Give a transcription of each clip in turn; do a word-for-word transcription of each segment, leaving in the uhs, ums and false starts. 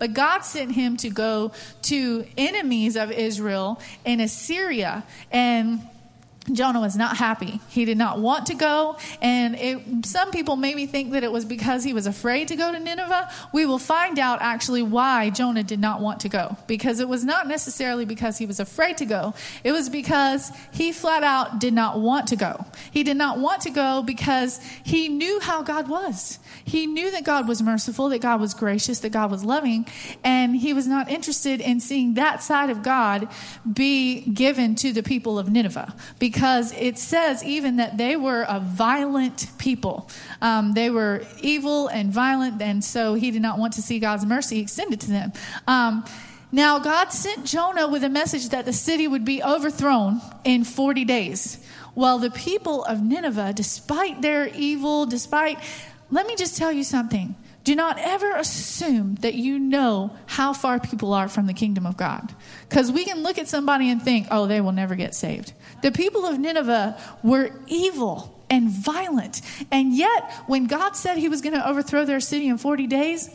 But God sent him to go to enemies of Israel in Assyria. And Jonah was not happy. He did not want to go. And it, some people maybe think that it was because he was afraid to go to Nineveh. We will find out actually why Jonah did not want to go. Because it was not necessarily because he was afraid to go. It was because he flat out did not want to go. He did not want to go because he knew how God was. He knew that God was merciful, that God was gracious, that God was loving. And he was not interested in seeing that side of God be given to the people of Nineveh. Because Because it says even that they were a violent people. Um, they were evil and violent, and so he did not want to see God's mercy extended to them. Um, now, God sent Jonah with a message that the city would be overthrown in forty days. Well, the people of Nineveh, despite their evil, despite... Let me just tell you something. Do not ever assume that you know how far people are from the kingdom of God. Because we can look at somebody and think, oh, they will never get saved. The people of Nineveh were evil and violent. And yet, when God said he was going to overthrow their city in forty days,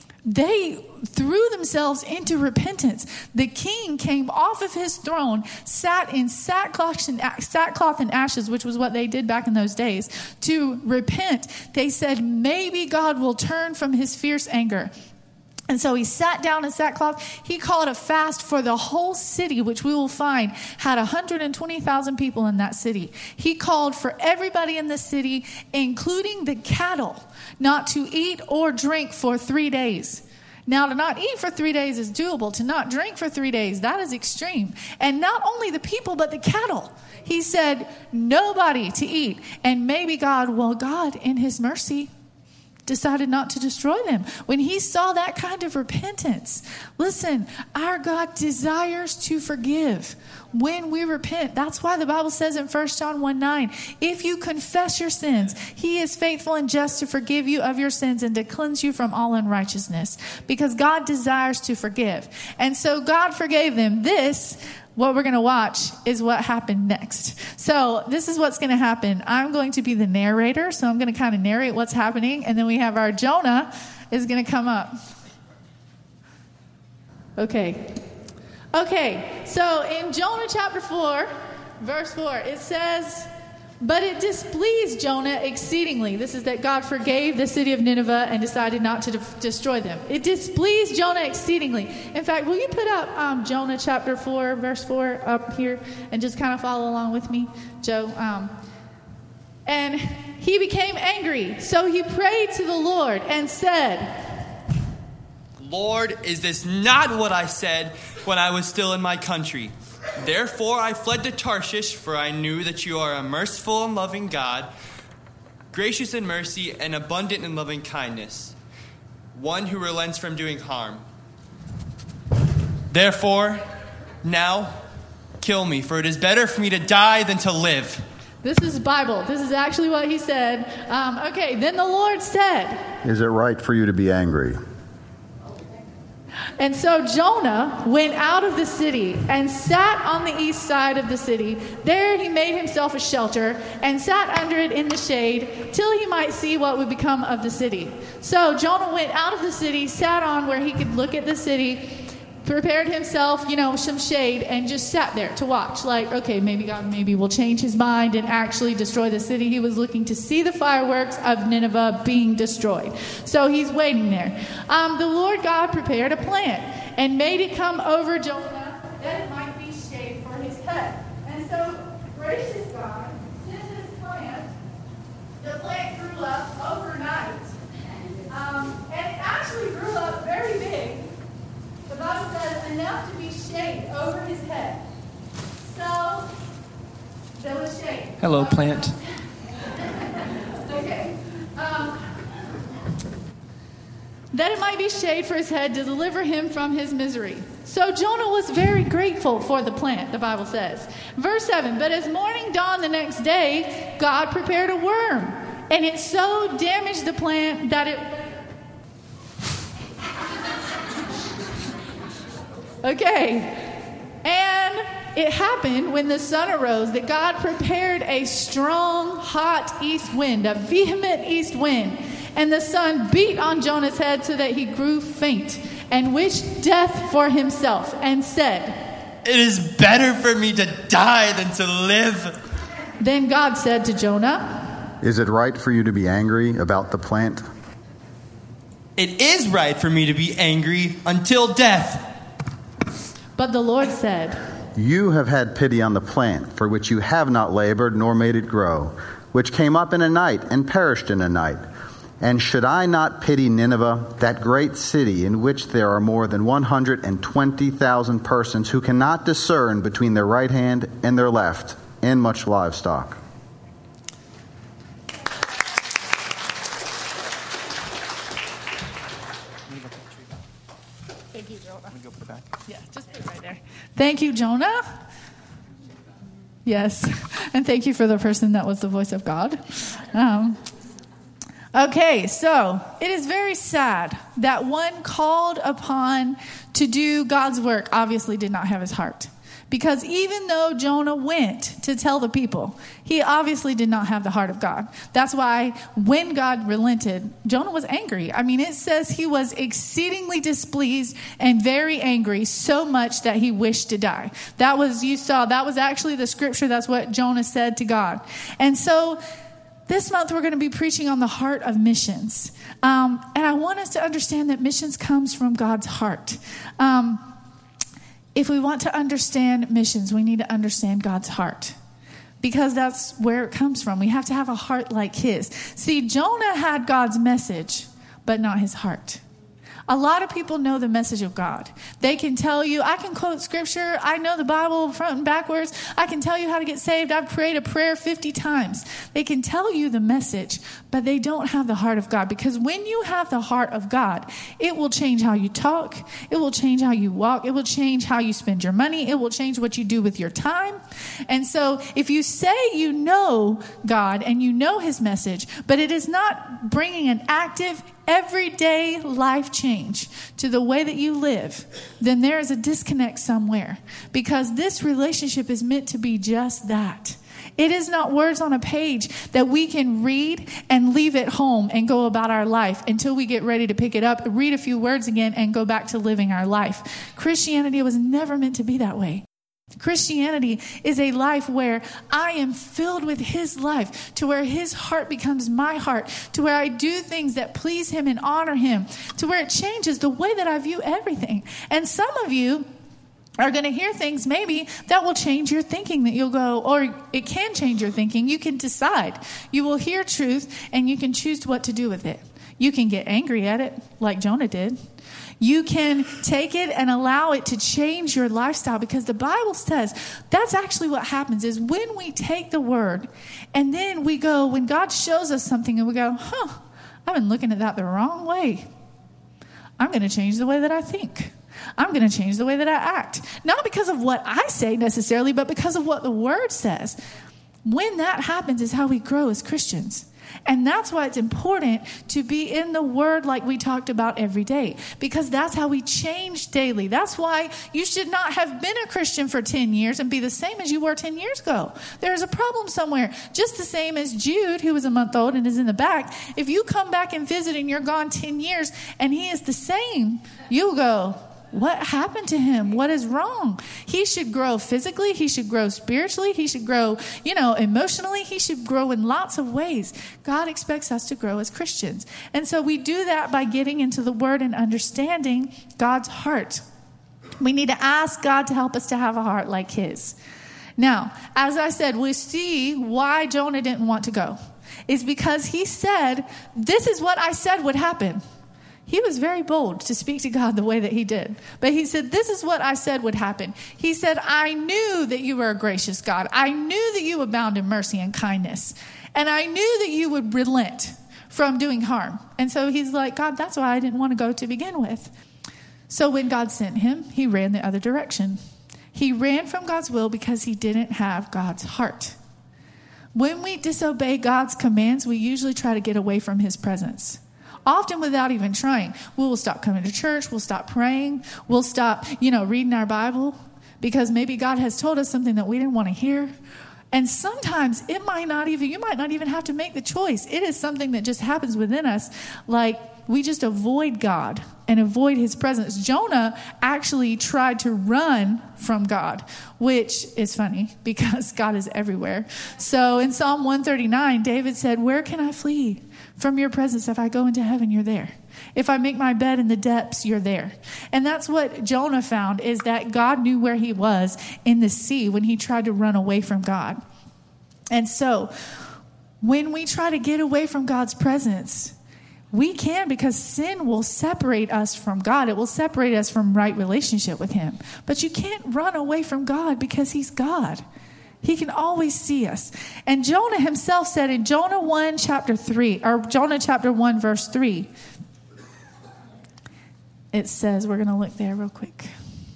they threw themselves into repentance. The king came off of his throne, sat in sackcloth and, sackcloth and ashes, which was what they did back in those days, to repent. They said, maybe God will turn from his fierce anger. And so he sat down in sackcloth. He called a fast for the whole city, which we will find had one hundred twenty thousand people in that city. He called for everybody in the city, including the cattle, not to eat or drink for three days. Now, to not eat for three days is doable. To not drink for three days, that is extreme. And not only the people, but the cattle. He said, nobody to eat. And maybe God, well, God, in his mercy, decided not to destroy them. When he saw that kind of repentance, listen, our God desires to forgive when we repent. That's why the Bible says in First John one nine, if you confess your sins, he is faithful and just to forgive you of your sins and to cleanse you from all unrighteousness, because God desires to forgive. And so God forgave them. This, what we're going to watch, is what happened next. So this is what's going to happen. I'm going to be the narrator, so I'm going to kind of narrate what's happening, and then we have our Jonah is going to come up. Okay. Okay, so in Jonah chapter four, verse four, it says, but it displeased Jonah exceedingly. This is that God forgave the city of Nineveh and decided not to de- destroy them. It displeased Jonah exceedingly. In fact, will you put up um, Jonah chapter four, verse four up here and just kind of follow along with me, Joe? Um, and he became angry, so he prayed to the Lord and said, Lord, is this not what I said when I was still in my country? Therefore I fled to Tarshish, for I knew that you are a merciful and loving God, gracious in mercy and abundant in loving kindness, one who relents from doing harm. Therefore, now kill me, for it is better for me to die than to live. This is Bible. This is actually what he said. Um, okay, then the Lord said, is it right for you to be angry? And so Jonah went out of the city and sat on the east side of the city. There he made himself a shelter and sat under it in the shade till he might see what would become of the city. So Jonah went out of the city, sat on where he could look at the city, prepared himself, you know, some shade, and just sat there to watch. Like, okay, maybe God maybe will change his mind and actually destroy the city. He was looking to see the fireworks of Nineveh being destroyed. So he's waiting there. Um, the Lord God prepared a plant and made it come over Jonah that it might be shade for his head. And so, gracious God sent this plant. The plant grew up overnight. Um, and it actually grew up very big. The Bible says enough to be shade over his head. So, there was shade. Hello, plant. Okay. Um, that it might be shade for his head to deliver him from his misery. So Jonah was very grateful for the plant, the Bible says. Verse seven, but as morning dawned the next day, God prepared a worm, and it so damaged the plant that it... Okay, and it happened when the sun arose that God prepared a strong, hot east wind, a vehement east wind, and the sun beat on Jonah's head so that he grew faint. and wished death for himself and said, "It is better for me to die than to live." Then God said to Jonah, Is it right for you to be angry about the plant? "It is right for me to be angry until death." But the Lord said, You have had pity on the plant, for which you have not labored nor made it grow, which came up in a night and perished in a night. And should I not pity Nineveh, that great city in which there are more than one hundred twenty thousand persons who cannot discern between their right hand and their left, and much livestock? Thank you, Jonah. Yeah, just put it right there. Thank you, Jonah. Yes, and thank you for the person that was the voice of God. Um, okay, so it is very sad that one called upon to do God's work obviously did not have his heart. Because even though Jonah went to tell the people, he obviously did not have the heart of God. That's why when God relented, Jonah was angry. I mean, it says he was exceedingly displeased and very angry, so much that he wished to die. That was, you saw, that was actually the scripture. That's what Jonah said to God. And so this month we're going to be preaching on the heart of missions. Um, and I want us to understand that missions comes from God's heart. Um, If we want to understand missions, we need to understand God's heart, because that's where it comes from. We have to have a heart like his. See, Jonah had God's message, but not his heart. A lot of people know the message of God. They can tell you, I can quote scripture. I know the Bible front and backwards. I can tell you how to get saved. I've prayed a prayer fifty times. They can tell you the message, but they don't have the heart of God. Because when you have the heart of God, it will change how you talk. It will change how you walk. It will change how you spend your money. It will change what you do with your time. And so if you say you know God and you know his message, but it is not bringing an active, everyday life change to the way that you live, then there is a disconnect somewhere, because this relationship is meant to be just that. It is not words on a page that we can read and leave at home and go about our life until we get ready to pick it up, read a few words again, and go back to living our life. Christianity was never meant to be that way. Christianity is a life where I am filled with his life, to where his heart becomes my heart, to where I do things that please him and honor him, to where it changes the way that I view everything. And some of you are going to hear things maybe that will change your thinking, that you'll go, or it can change your thinking. You can decide. You will hear truth and you can choose what to do with it. You can get angry at it like Jonah did. You can take it and allow it to change your lifestyle, because the Bible says that's actually what happens is when we take the word and then we go, when God shows us something and we go, huh, I've been looking at that the wrong way. I'm going to change the way that I think. I'm going to change the way that I act. Not because of what I say necessarily, but because of what the word says. When that happens is how we grow as Christians. And that's why it's important to be in the word like we talked about every day, because that's how we change daily. That's why you should not have been a Christian for ten years and be the same as you were ten years ago. There's a problem somewhere. Just the same as Jude, who was a month old and is in the back. If you come back and visit and you're gone ten years and he is the same, you'll go, what happened to him? What is wrong? He should grow physically. He should grow spiritually. He should grow, you know, emotionally. He should grow in lots of ways. God expects us to grow as Christians. And so we do that by getting into the word and understanding God's heart. We need to ask God to help us to have a heart like his. Now, as I said, we see why Jonah didn't want to go. It's because he said, this is what I said would happen. He was very bold to speak to God the way that he did. But he said, this is what I said would happen. He said, I knew that you were a gracious God. I knew that you abound in mercy and kindness. And I knew that you would relent from doing harm. And so he's like, God, that's why I didn't want to go to begin with. So when God sent him, he ran the other direction. He ran from God's will because he didn't have God's heart. When we disobey God's commands, we usually try to get away from his presence. Often without even trying. We will stop coming to church. We'll stop praying. We'll stop, you know, reading our Bible because maybe God has told us something that we didn't want to hear. And sometimes it might not even, you might not even have to make the choice. It is something that just happens within us. Like we just avoid God and avoid his presence. Jonah actually tried to run from God, which is funny because God is everywhere. So in Psalm one thirty-nine, David said, where can I flee from your presence? If I go into heaven, you're there. If I make my bed in the depths, you're there. And that's what Jonah found, is that God knew where he was in the sea when he tried to run away from God. And so when we try to get away from God's presence, we can, because sin will separate us from God. It will separate us from right relationship with him. But you can't run away from God because he's God. He can always see us. And Jonah himself said in Jonah one, chapter three, or Jonah chapter one, verse three, it says, we're going to look there real quick.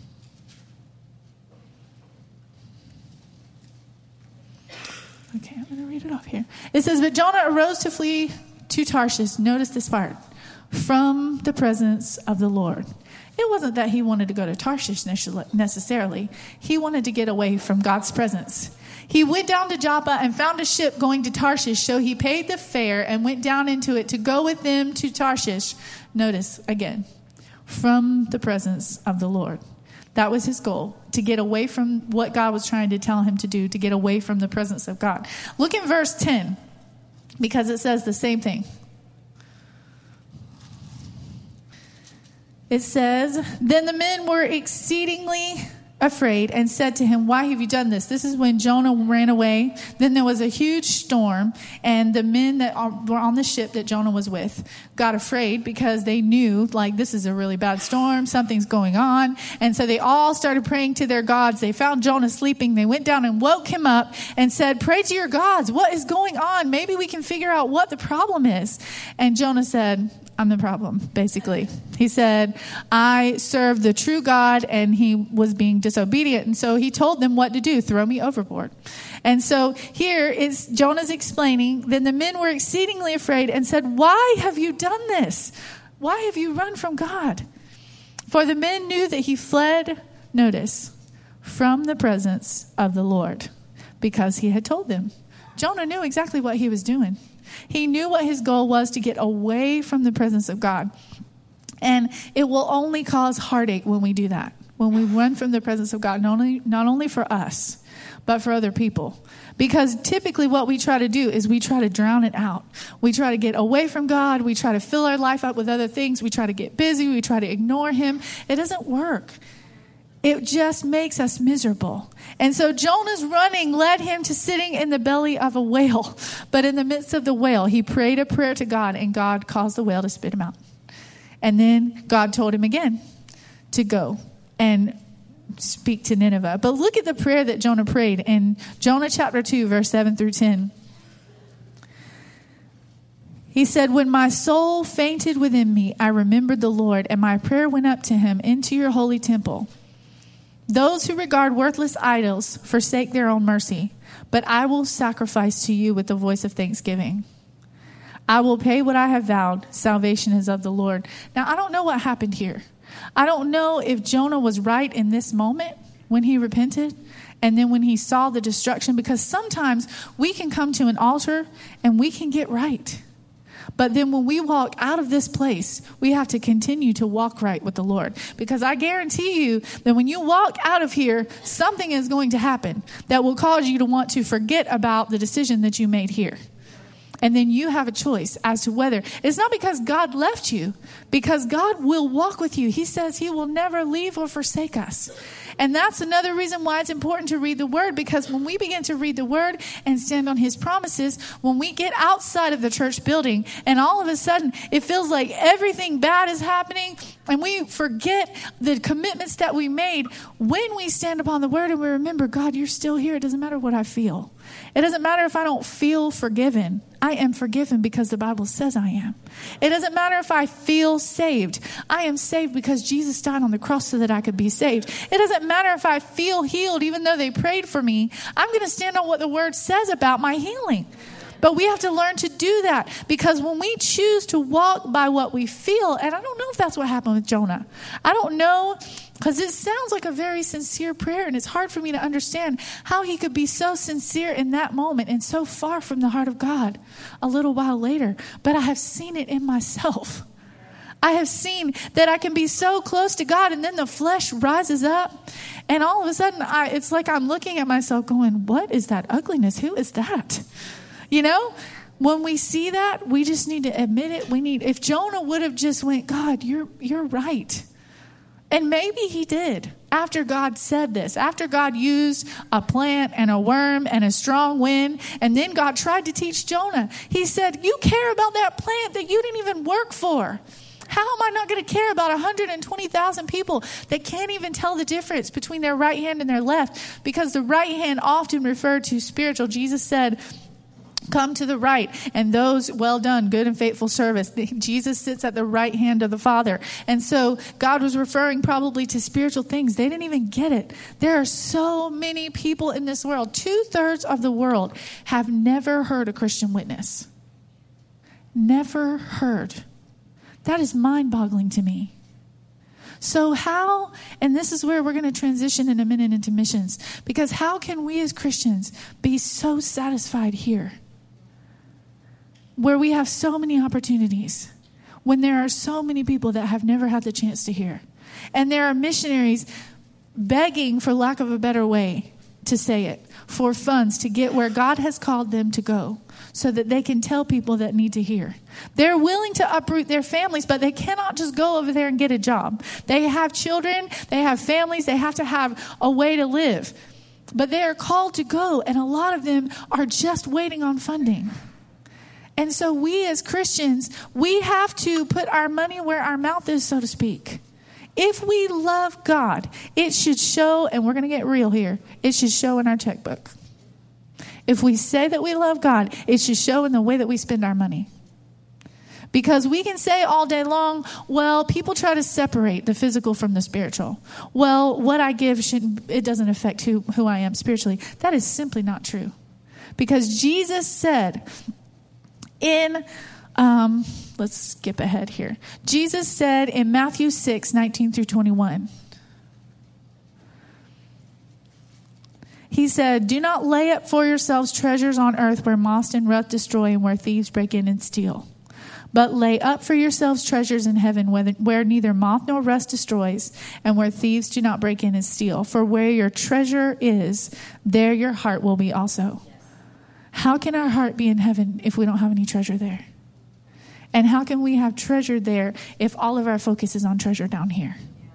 Okay, I'm going to read it off here. It says, but Jonah arose to flee to Tarshish. Notice this part. From the presence of the Lord. It wasn't that he wanted to go to Tarshish necessarily. He wanted to get away from God's presence. He went down to Joppa and found a ship going to Tarshish. So he paid the fare and went down into it to go with them to Tarshish. Notice again, from the presence of the Lord. That was his goal, to get away from what God was trying to tell him to do, to get away from the presence of God. Look in verse ten, because it says the same thing. It says, then the men were exceedingly afraid and said to him, why have you done this? This is when Jonah ran away. Then there was a huge storm, and the men that were on the ship that Jonah was with got afraid because they knew, like, this is a really bad storm. Something's going on. And so they all started praying to their gods. They found Jonah sleeping. They went down and woke him up and said, pray to your gods. What is going on? Maybe we can figure out what the problem is. And Jonah said, I'm the problem, basically. He said, I serve the true God, and he was being disobedient. And so he told them what to do, throw me overboard. And so here is Jonah's explaining, then the men were exceedingly afraid and said, why have you done this? Why have you run from God? For the men knew that he fled, notice, from the presence of the Lord, because he had told them. Jonah knew exactly what he was doing. He knew what his goal was, to get away from the presence of God. And it will only cause heartache when we do that. When we run from the presence of God, not only, not only for us, but for other people. Because typically what we try to do is we try to drown it out. We try to get away from God. We try to fill our life up with other things. We try to get busy. We try to ignore him. It doesn't work. It just makes us miserable. And so Jonah's running led him to sitting in the belly of a whale. But in the midst of the whale, he prayed a prayer to God, and God caused the whale to spit him out. And then God told him again to go and speak to Nineveh. But look at the prayer that Jonah prayed in Jonah chapter two, verse seven through ten. He said, when my soul fainted within me, I remembered the Lord, and my prayer went up to him into your holy temple. Those who regard worthless idols forsake their own mercy, but I will sacrifice to you with the voice of thanksgiving. I will pay what I have vowed. Salvation is of the Lord. Now, I don't know what happened here. I don't know if Jonah was right in this moment when he repented and then when he saw the destruction, because sometimes we can come to an altar and we can get right. But then when we walk out of this place, we have to continue to walk right with the Lord. Because I guarantee you that when you walk out of here, something is going to happen that will cause you to want to forget about the decision that you made here. And then you have a choice as to whether. It's not because God left you, because God will walk with you. He says he will never leave or forsake us. And that's another reason why it's important to read the word, because when we begin to read the word and stand on his promises, when we get outside of the church building and all of a sudden it feels like everything bad is happening and we forget the commitments that we made, when we stand upon the word and we remember, God, you're still here. It doesn't matter what I feel. It doesn't matter if I don't feel forgiven. I am forgiven because the Bible says I am. It doesn't matter if I feel saved. I am saved because Jesus died on the cross so that I could be saved. It doesn't matter if I feel healed, even though they prayed for me. I'm going to stand on what the word says about my healing. But we have to learn to do that, because when we choose to walk by what we feel, and I don't know if that's what happened with Jonah. I don't know Because it sounds like a very sincere prayer, and it's hard for me to understand how he could be so sincere in that moment and so far from the heart of God a little while later. But I have seen it in myself. I have seen that I can be so close to God, and then the flesh rises up, and all of a sudden, I, it's like I'm looking at myself going, what is that ugliness? Who is that? You know? When we see that, we just need to admit it. We need, if Jonah would have just went, God, you're you're right. And maybe he did after God said this, after God used a plant and a worm and a strong wind. And then God tried to teach Jonah. He said, you care about that plant that you didn't even work for. How am I not going to care about one hundred twenty thousand people that can't even tell the difference between their right hand and their left? Because the right hand often referred to spiritual. Jesus said, come to the right, and those, well done, good and faithful service. Jesus sits at the right hand of the Father. And so God was referring probably to spiritual things. They didn't even get it. There are so many people in this world. Two-thirds of the world have never heard a Christian witness. Never heard. That is mind-boggling to me. So how, and this is where we're going to transition in a minute into missions, because how can we as Christians be so satisfied here, where we have so many opportunities, when there are so many people that have never had the chance to hear? And there are missionaries begging, for lack of a better way to say it, for funds to get where God has called them to go so that they can tell people that need to hear. They're willing to uproot their families, but they cannot just go over there and get a job. They have children, they have families, they have to have a way to live. But they are called to go, and a lot of them are just waiting on funding. And so we as Christians, we have to put our money where our mouth is, so to speak. If we love God, it should show, and we're going to get real here, it should show in our checkbook. If we say that we love God, it should show in the way that we spend our money. Because we can say all day long, well, people try to separate the physical from the spiritual. Well, what I give, shouldn't, it doesn't affect who, who I am spiritually. That is simply not true. Because Jesus said in... Um, let's skip ahead here. Jesus said in Matthew six, nineteen through twenty-one. He said, do not lay up for yourselves treasures on earth where moth and rust destroy and where thieves break in and steal. But lay up for yourselves treasures in heaven where, where neither moth nor rust destroys and where thieves do not break in and steal. For where your treasure is, there your heart will be also. How can our heart be in heaven if we don't have any treasure there? And how can we have treasure there if all of our focus is on treasure down here?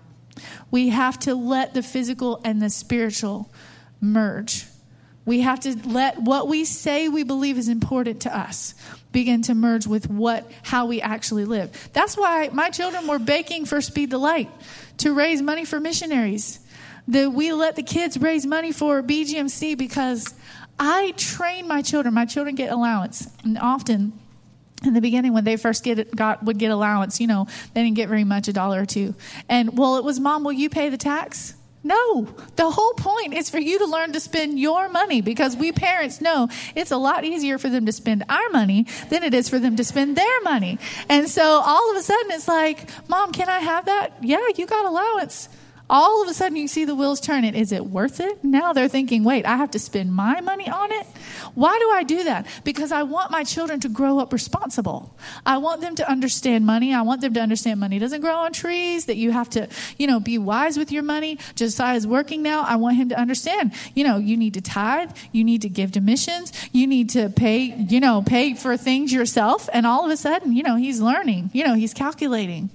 We have to let the physical and the spiritual merge. We have to let what we say we believe is important to us begin to merge with what how we actually live. That's why my children were baking for Speed the Light to raise money for missionaries. That we let the kids raise money for B G M C because I train my children. My children get allowance, and often in the beginning, when they first get it, got would get allowance, you know, they didn't get very much, a dollar or two. And, well, it was, Mom, will you pay the tax? No. The whole point is for you to learn to spend your money, because we parents know it's a lot easier for them to spend our money than it is for them to spend their money. And so all of a sudden it's like, Mom, can I have that? Yeah, you got allowance. All of a sudden you see the wheels turning. Is it worth it? Now they're thinking, wait, I have to spend my money on it? Why do I do that? Because I want my children to grow up responsible. I want them to understand money. I want them to understand money doesn't grow on trees, that you have to, you know, be wise with your money. Josiah's working now. I want him to understand, you know, you need to tithe. You need to give to missions. You need to pay, you know, pay for things yourself. And all of a sudden, you know, he's learning, you know, he's calculating.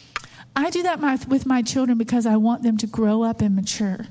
I do that my, with my children because I want them to grow up and mature.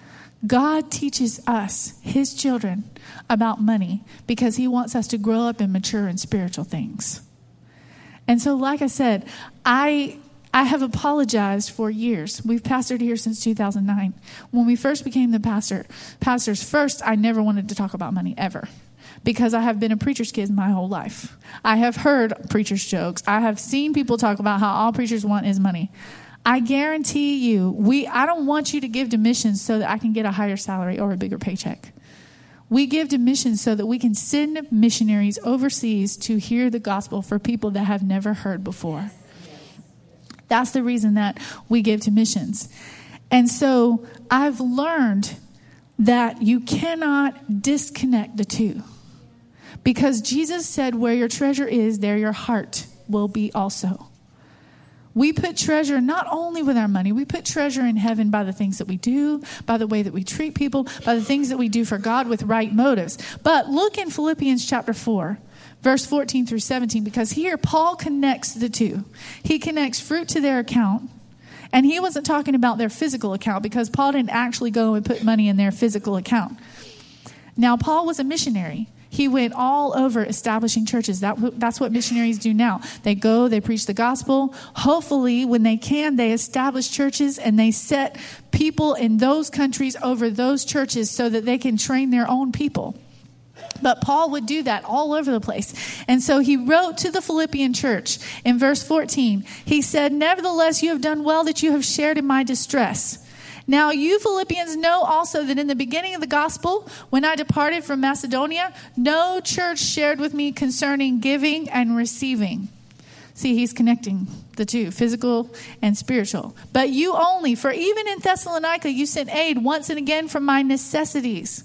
God teaches us, his children, about money because he wants us to grow up and mature in spiritual things. And so, like I said, I I have apologized for years. We've pastored here since two thousand nine. When we first became the pastor, pastors first, I never wanted to talk about money ever. Because I have been a preacher's kid my whole life. I have heard preacher's jokes. I have seen people talk about how all preachers want is money. I guarantee you, we I don't want you to give to missions so that I can get a higher salary or a bigger paycheck. We give to missions so that we can send missionaries overseas to hear the gospel for people that have never heard before. That's the reason that we give to missions. And so I've learned that you cannot disconnect the two. Because Jesus said, where your treasure is, there your heart will be also. We put treasure not only with our money, we put treasure in heaven by the things that we do, by the way that we treat people, by the things that we do for God with right motives. But look in Philippians chapter four, verse fourteen through seventeen, because here Paul connects the two. He connects fruit to their account. And he wasn't talking about their physical account, because Paul didn't actually go and put money in their physical account. Now, Paul was a missionary. He went all over establishing churches. That, that's what missionaries do now. They go, they preach the gospel. Hopefully, when they can, they establish churches and they set people in those countries over those churches so that they can train their own people. But Paul would do that all over the place. And so he wrote to the Philippian church in verse fourteen. He said, nevertheless, you have done well that you have shared in my distress. Now you Philippians know also that in the beginning of the gospel, when I departed from Macedonia, no church shared with me concerning giving and receiving. See, he's connecting the two, physical and spiritual. But you only, for even in Thessalonica, you sent aid once and again for my necessities.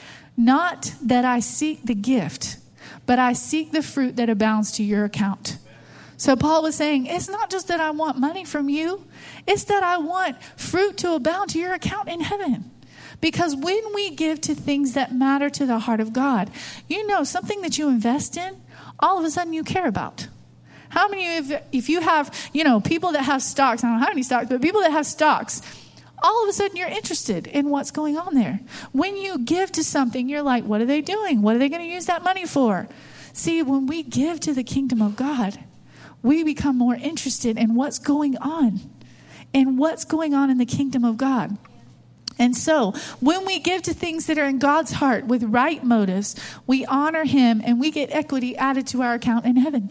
Not that I seek the gift, but I seek the fruit that abounds to your account. So Paul was saying, it's not just that I want money from you. It's that I want fruit to abound to your account in heaven. Because when we give to things that matter to the heart of God, you know, something that you invest in, all of a sudden you care about. How many of you, if you have, you know, people that have stocks, I don't know how many stocks, but people that have stocks, all of a sudden you're interested in what's going on there. When you give to something, you're like, what are they doing? What are they going to use that money for? See, when we give to the kingdom of God, we become more interested in what's going on, and what's going on in the kingdom of God. And so when we give to things that are in God's heart with right motives, we honor him and we get equity added to our account in heaven.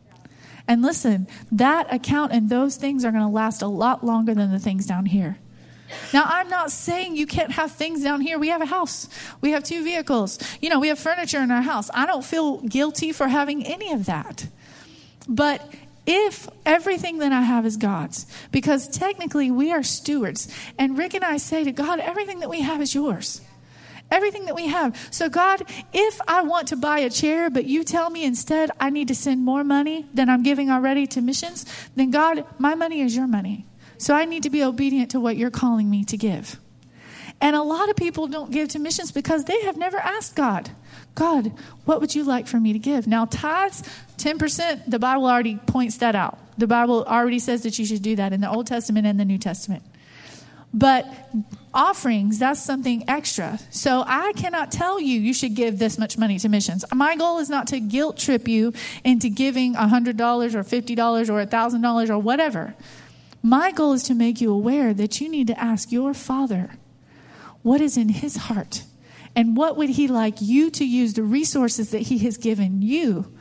And listen, that account and those things are going to last a lot longer than the things down here. Now, I'm not saying you can't have things down here. We have a house. We have two vehicles. You know, we have furniture in our house. I don't feel guilty for having any of that. But if everything that I have is God's, because technically we are stewards, and Rick and I say to God, everything that we have is yours. Everything that we have. So God, if I want to buy a chair, but you tell me instead I need to send more money than I'm giving already to missions, then God, my money is your money. So I need to be obedient to what you're calling me to give. And a lot of people don't give to missions because they have never asked God, God, what would you like for me to give? Now, tithes, ten percent, the Bible already points that out. The Bible already says that you should do that in the Old Testament and the New Testament. But offerings, that's something extra. So I cannot tell you you should give this much money to missions. My goal is not to guilt trip you into giving one hundred dollars or fifty dollars or one thousand dollars or whatever. My goal is to make you aware that you need to ask your Father what is in his heart, and what would he like you to use the resources that he has given you.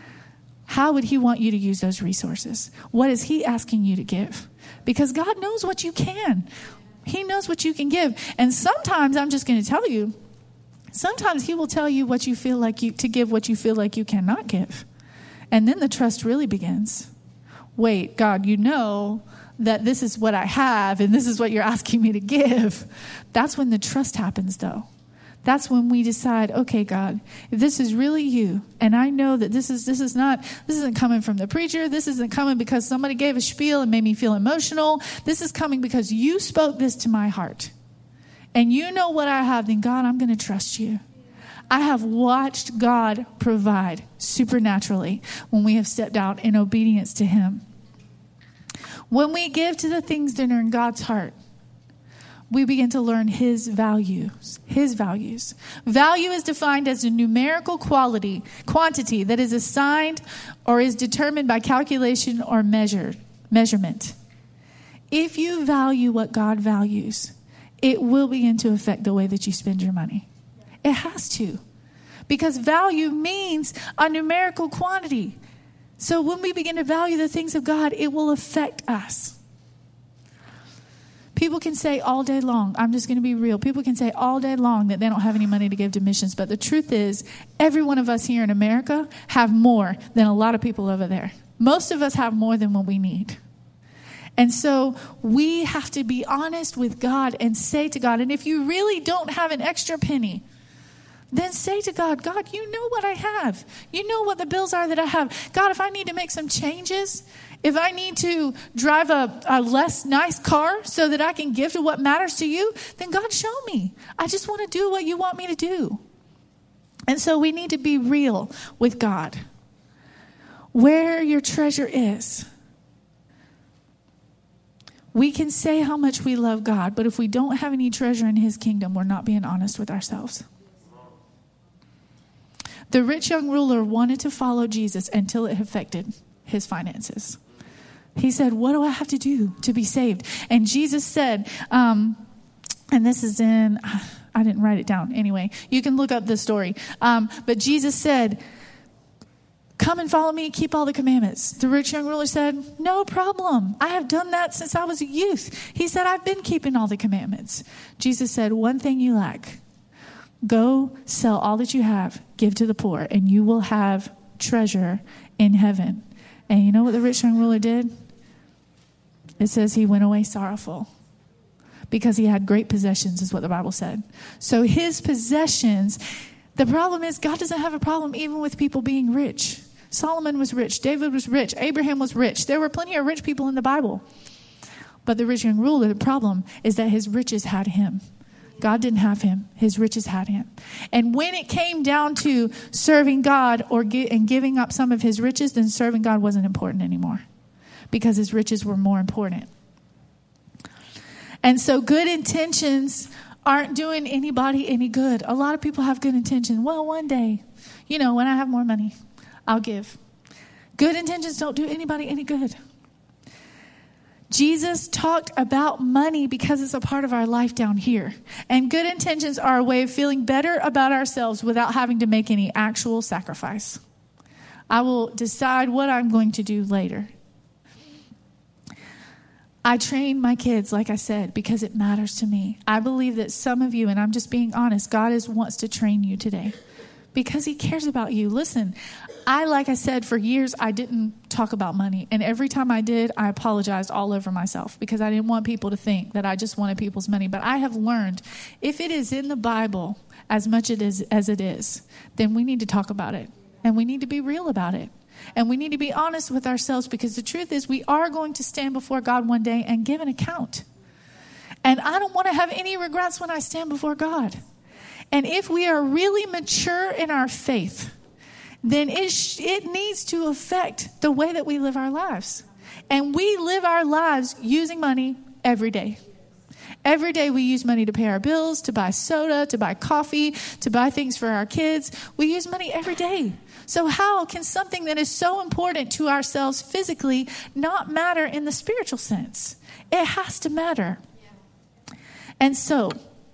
How would he want you to use those resources? What is he asking you to give? Because God knows what you can. He knows what you can give. And sometimes, I'm just going to tell you, sometimes he will tell you what you feel like you to give, what you feel like you cannot give. And then the trust really begins. Wait, God, you know that this is what I have and this is what you're asking me to give. That's when the trust happens, though. That's when we decide, okay, God, if this is really you, and I know that this is this is not, this isn't coming from the preacher, this isn't coming because somebody gave a spiel and made me feel emotional. This is coming because you spoke this to my heart. And you know what I have, then God, I'm going to trust you. I have watched God provide supernaturally when we have stepped out in obedience to him. When we give to the things that are in God's heart, we begin to learn his values. His values. Value is defined as a numerical quality, quantity that is assigned or is determined by calculation or measure, measurement. If you value what God values, it will begin to affect the way that you spend your money. It has to. Because value means a numerical quantity. So when we begin to value the things of God, it will affect us. People can say all day long, I'm just going to be real. People can say all day long that they don't have any money to give to missions. But the truth is, every one of us here in America have more than a lot of people over there. Most of us have more than what we need. And so we have to be honest with God and say to God, and if you really don't have an extra penny, then say to God, God, you know what I have. You know what the bills are that I have. God, if I need to make some changes, if I need to drive a, a less nice car so that I can give to what matters to you, then God, show me. I just want to do what you want me to do. And so we need to be real with God. Where your treasure is. We can say how much we love God, but if we don't have any treasure in his kingdom, we're not being honest with ourselves. The rich young ruler wanted to follow Jesus until it affected his finances. He said, what do I have to do to be saved? And Jesus said, um, and this is in, I didn't write it down. Anyway, you can look up the story. Um, but Jesus said, come and follow me, keep all the commandments. The rich young ruler said, no problem. I have done that since I was a youth. He said, I've been keeping all the commandments. Jesus said, one thing you lack. Go sell all that you have, give to the poor, and you will have treasure in heaven. And you know what the rich young ruler did? It says he went away sorrowful because he had great possessions, is what the Bible said. So his possessions, the problem is God doesn't have a problem even with people being rich. Solomon was rich. David was rich. Abraham was rich. There were plenty of rich people in the Bible. But the rich young ruler, the problem is that his riches had him. God didn't have him. His riches had him. And when it came down to serving God or gi- and giving up some of his riches, then serving God wasn't important anymore because his riches were more important. And so good intentions aren't doing anybody any good. A lot of people have good intentions. Well, one day, you know, when I have more money, I'll give. Good intentions don't do anybody any good. Jesus talked about money because it's a part of our life down here. And good intentions are a way of feeling better about ourselves without having to make any actual sacrifice. I will decide what I'm going to do later. I train my kids, like I said, because it matters to me. I believe that some of you, and I'm just being honest, God is wants to train you today because he cares about you. Listen, I, like I said, for years, I didn't talk about money. And every time I did, I apologized all over myself because I didn't want people to think that I just wanted people's money. But I have learned if it is in the Bible as much it is, as it is, then we need to talk about it. And we need to be real about it. And we need to be honest with ourselves because the truth is we are going to stand before God one day and give an account. And I don't want to have any regrets when I stand before God. And if we are really mature in our faith, then it, sh- it needs to affect the way that we live our lives. And we live our lives using money every day. Every day we use money to pay our bills, to buy soda, to buy coffee, to buy things for our kids. We use money every day. So how can something that is so important to ourselves physically not matter in the spiritual sense? It has to matter. And so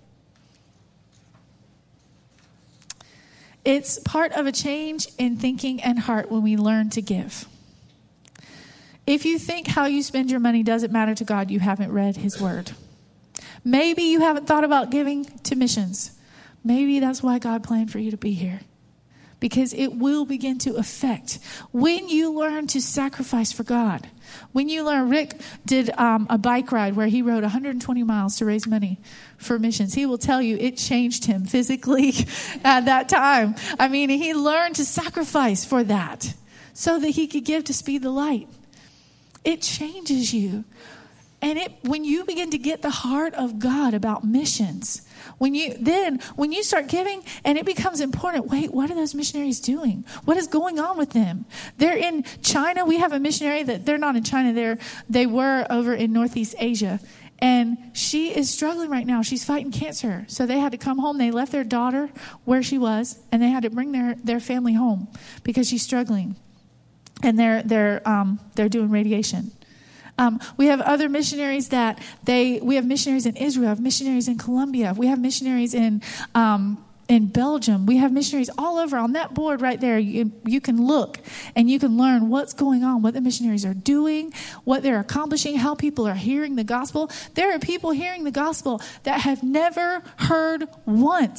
it's part of a change in thinking and heart when we learn to give. If you think how you spend your money doesn't matter to God, you haven't read his word. Maybe you haven't thought about giving to missions. Maybe that's why God planned for you to be here. Because it will begin to affect when you learn to sacrifice for God. When you learn, Rick did um, a bike ride where he rode one hundred twenty miles to raise money for missions. He will tell you it changed him physically at that time. I mean, he learned to sacrifice for that so that he could give to Speed the Light. It changes you. And it when you begin to get the heart of God about missions, when you then when you start giving and it becomes important, wait, what are those missionaries doing? What is going on with them? They're in China. We have a missionary that they're not in China. They're they were over in Northeast Asia. And she is struggling right now. She's fighting cancer. So they had to come home. They left their daughter where she was, and they had to bring their, their family home because she's struggling. And they're they're um, they're doing radiation. Um, we have other missionaries that they, we have missionaries in Israel, we have missionaries in Colombia, we have missionaries in um, in Belgium, we have missionaries all over. On that board right there, you, you can look and you can learn what's going on, what the missionaries are doing, what they're accomplishing, how people are hearing the gospel. There are people hearing the gospel that have never heard once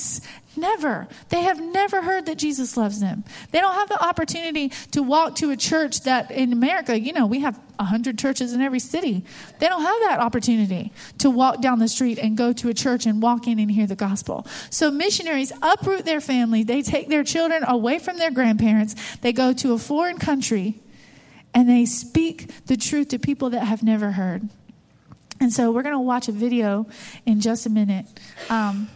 Never. They have never heard that Jesus loves them. They don't have the opportunity to walk to a church that in America, you know, we have one hundred churches in every city. They don't have that opportunity to walk down the street and go to a church and walk in and hear the gospel. So missionaries uproot their family. They take their children away from their grandparents. They go to a foreign country and they speak the truth to people that have never heard. And so we're going to watch a video in just a minute. Um,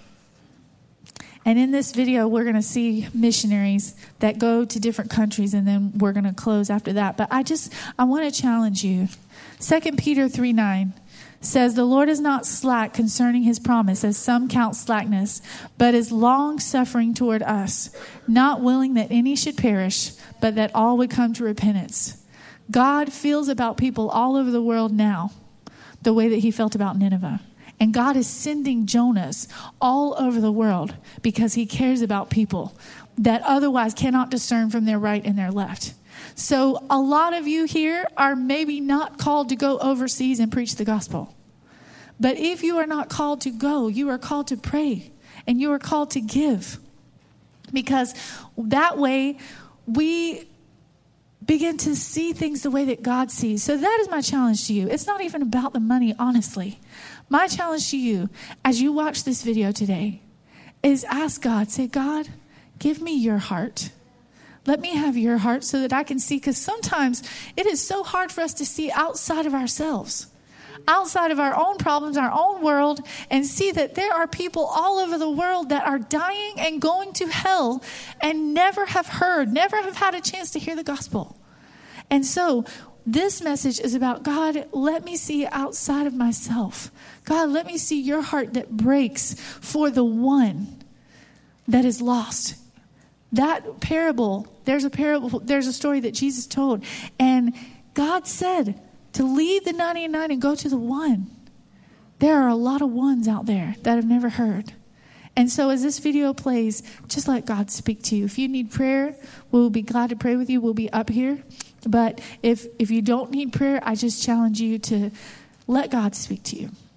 And in this video, we're going to see missionaries that go to different countries, and then we're going to close after that. But I just, I want to challenge you. Second Peter three nine says, the Lord is not slack concerning his promise, as some count slackness, but is long-suffering toward us, not willing that any should perish, but that all would come to repentance. God feels about people all over the world now the way that he felt about Nineveh. And God is sending Jonas all over the world because he cares about people that otherwise cannot discern from their right and their left. So a lot of you here are maybe not called to go overseas and preach the gospel. But if you are not called to go, you are called to pray and you are called to give. Because that way we begin to see things the way that God sees. So that is my challenge to you. It's not even about the money, honestly. My challenge to you as you watch this video today is ask God, say, God, give me your heart. Let me have your heart so that I can see, because sometimes it is so hard for us to see outside of ourselves, outside of our own problems, our own world, and see that there are people all over the world that are dying and going to hell and never have heard, never have had a chance to hear the gospel. And so this message is about, God, let me see outside of myself. God, let me see your heart that breaks for the one that is lost. That parable, there's a parable, there's a story that Jesus told. And God said to leave the ninety-nine and go to the one. There are a lot of ones out there that have never heard. And so as this video plays, just let God speak to you. If you need prayer, we'll be glad to pray with you. We'll be up here. But if if you don't need prayer, I just challenge you to let God speak to you.